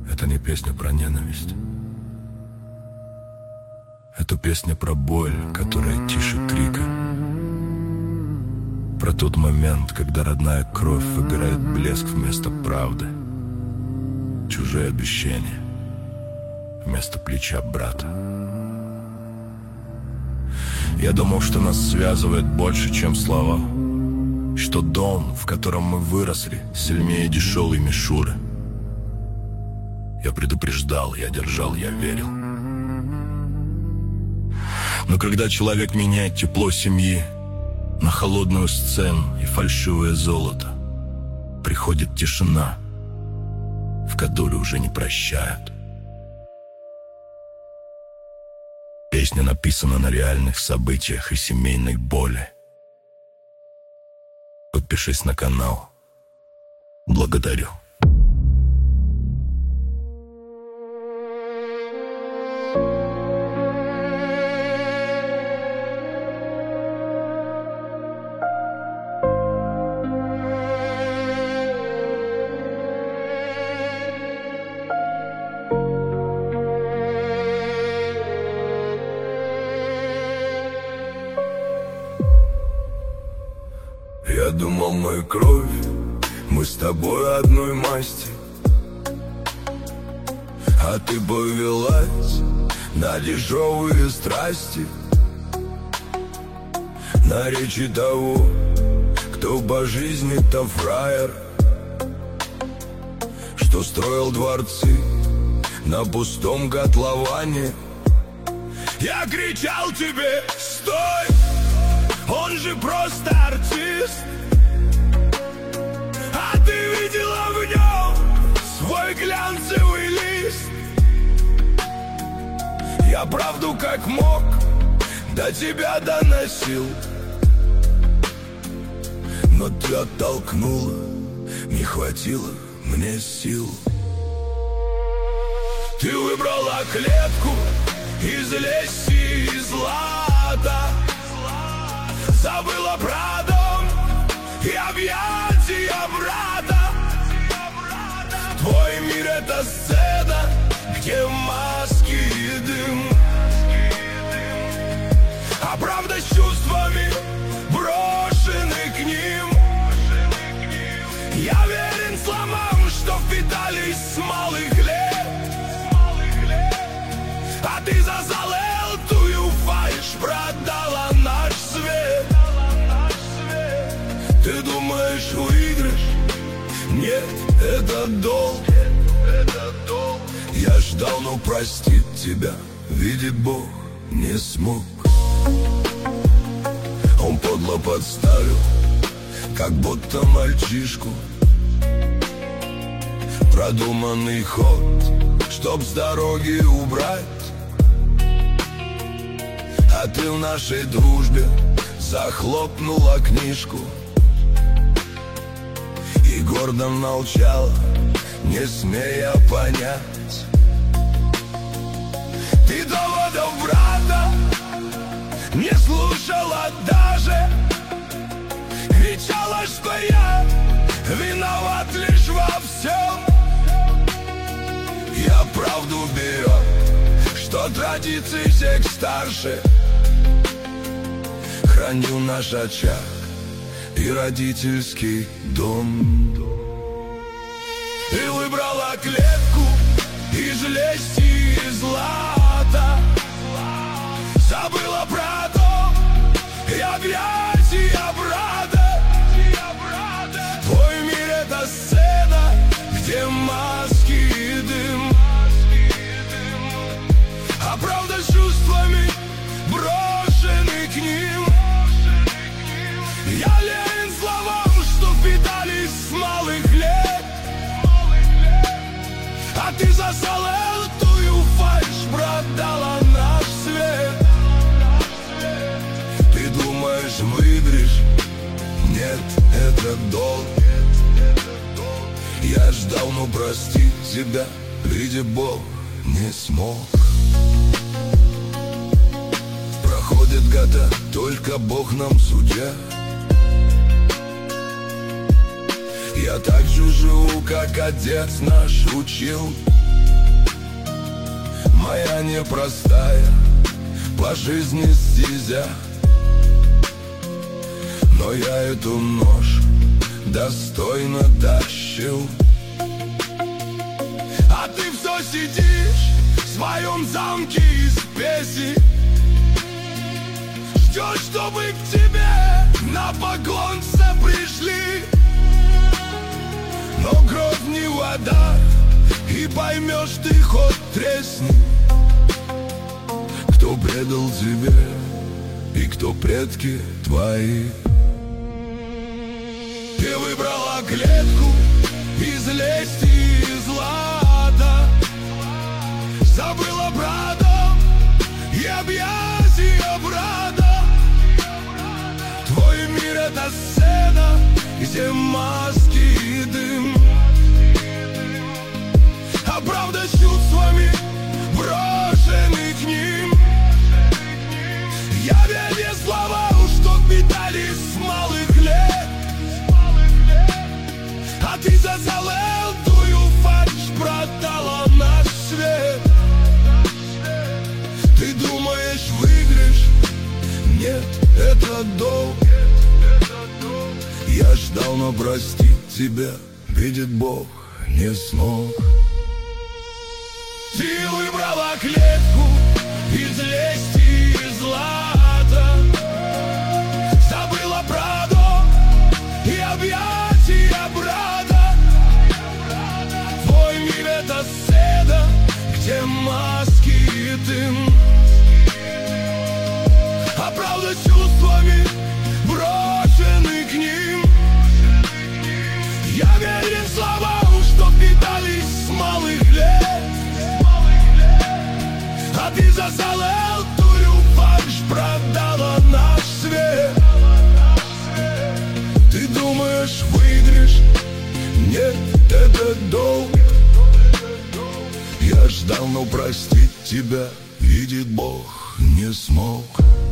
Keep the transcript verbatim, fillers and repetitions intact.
Это не песня про ненависть. Это песня про боль, которая тише крика. Про тот момент, когда родная кровь выбирает блеск вместо правды, чужие обещания вместо плеча брата. Я думал, что нас связывает больше, чем слова, что дом, в котором мы выросли, сильнее дешевой мишуры. Я предупреждал, я держал, я верил. Но когда человек меняет тепло семьи на холодную сцену и фальшивое золото, приходит тишина, в которой уже не прощают. Песня написана на реальных событиях и семейной боли. Подпишись на канал. Благодарю. Я думал, мы кровь, мы с тобой одной масти, а ты повелась на дешевые страсти, на речи того, кто по жизни-то фраер, что строил дворцы на пустом котловане. Я кричал тебе: стой! Он же просто артист, а ты видела в нем свой глянцевый лист. Я правду как мог до тебя доносил, но ты оттолкнула, не хватило мне сил. Ты выбрала клетку из леси и злата, забыла про дом и объятия брата. Твой мир — это сцена, где маски и дым, а правда с чувствами брошены к ним. Я верен словам, что впитались с малых лет, а ты за золотую фальшь продала наш свет. Ты думаешь, выигрыш? Нет, это долг. Я ждал, но простит тебя, видит Бог, не смог. Он подло подставил, как будто мальчишку, продуманный ход, чтоб с дороги убрать. А ты в нашей дружбе захлопнула книжку и гордо молчала, не смея понять. Ты доводов брата не слушала даже, кричала, что я виноват лишь во всем. Я правду берег, что традиции всех старше, храню наш очаг и родительский дом. Ты выбрала клетку из лести и злата, забыла про дом и объятия брата. Твой мир — это сцена, где маски и дым, а правда с чувствами брошены к ним. Я верен словам, что впитались с малых лет, а ты за золотую фальшь продала наш свет. Ты думаешь, выигрыш? Нет, это долг. Я ждал, но простить тебя, видит Бог, не смог. Проходят года, только Бог нам судья. Я так же живу, как отец наш учил. моя непростая по жизни стезя, но я эту нож достойно тащил. А ты все сидишь в своем замке из песен, ждешь, чтобы к тебе на поклон все пришли. Но кровь не вода, и поймешь ты хоть тресни, кто предал тебе и кто предки твои. Ты выбрала клетку из лести и злата, забыла про дом и объятия брата. Твой мир — это сцена, где маски и дым, а правда с чувствами брошены к ним. Я верю слова, что питались с малых лет, а ты за залетую фальшь продала наш свет. Ты думаешь, выиграешь? Нет, это долг. Я ждал, но простить тебя, видит Бог, не смог. Ты выбрала клетку из лести и злата, забыла про дом и объятия брата. Твой мир — это сцена, где маски и дым, а правда с чувствами брошены к ним. Я верю в слова, что питались с малых лет, а ты за золотую фальшь продала наш свет. Ты думаешь, выиграешь? Нет, это долг. Я ждал, но простить тебя, видит Бог, не смог.